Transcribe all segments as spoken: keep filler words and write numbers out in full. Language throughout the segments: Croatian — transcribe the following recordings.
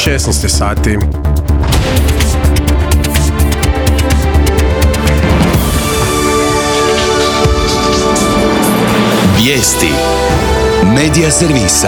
šesnaest sati. Vijesti Medija servisa.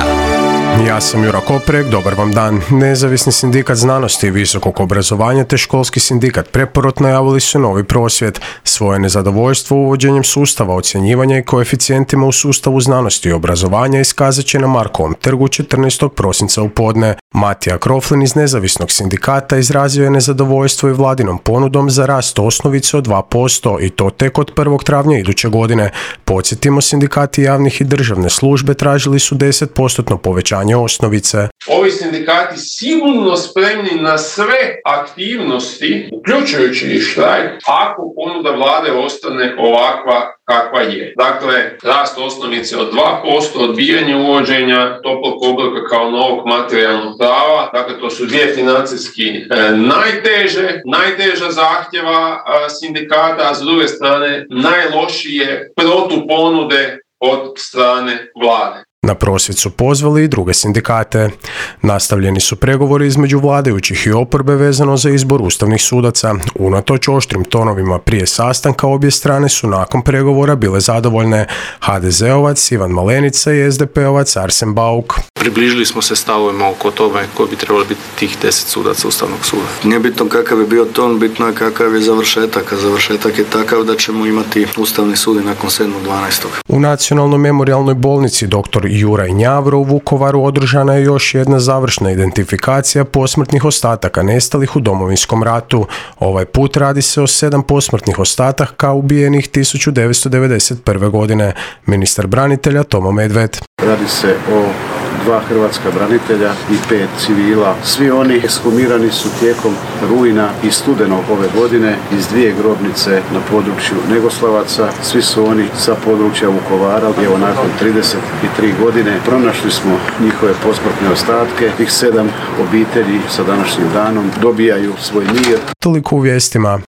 Ja sam Jura Koprek, dobar vam dan. Nezavisni sindikat znanosti i visokog obrazovanja te školski sindikat Preporod najavili su novi prosvjed. Svoje nezadovoljstvo uvođenjem sustava ocjenjivanja i koeficijentima u sustavu znanosti i obrazovanja iskazat će na Markovom trgu četrnaestog prosinca u podne. Matija Kroflin iz nezavisnog sindikata izrazio je nezadovoljstvo i vladinom ponudom za rast osnovice od dva posto i to tek od prvog travnja iduće godine. Podsjetimo, sindikati javnih i državne službe tražili su deset posto povećanje osnovice. Ovi sindikati sigurno spremni na sve aktivnosti, uključujući i štrajk, ako ponuda vlade ostane ovakva kakva je. Dakle, rast osnovice od dva posto, odbijanje uvođenja toplog obroka kao novog materijalnog prava, dakle to su dvije financijski e, najteže, najteža zahtjeva e, sindikata, a s druge strane najlošije protuponude od strane vlade. Na prosvjed su pozvali i druge sindikate. Nastavljeni su pregovori između vladajućih i oporbe vezano za izbor ustavnih sudaca. Unatoč oštrim tonovima prije sastanka, obje strane su nakon pregovora bile zadovoljne. ha de zeovac Ivan Malenica i es de pe ovac Arsen Bauk. Približili smo se stavovima oko toga koji bi trebali biti tih deset sudaca Ustavnog suda. Nije bitno kakav je bio ton, bitno je kakav je završetak, a završetak je takav da ćemo imati Ustavni sud i nakon sedmog dvanaestog U Nacionalnoj memorijalnoj bolnici doktor Juraj Njavro u Vukovaru održana je još jedna završna identifikacija posmrtnih ostataka nestalih u Domovinskom ratu. Ovaj put radi se o sedam posmrtnih ostataka ubijenih tisuću devetsto devedeset prve. godine. Ministar branitelja Tomo Medved. Radi se o dva hrvatska branitelja i pet civila. Svi oni ekshumirani su tijekom rujna i studenog ove godine iz dvije grobnice na području Negoslavaca. Svi su oni sa područja Vukovara. Evo, nakon trideset tri godine pronašli smo njihove posmrtne ostatke. Tih sedam obitelji sa današnjim danom dobijaju svoj mir. Toliko u vijestima.